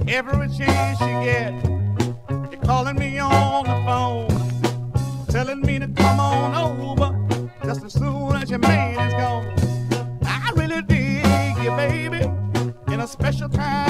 Every chance you get, you're calling me on the phone, telling me to come on over just as soon as your man is gone. I really dig you, baby, in a special kind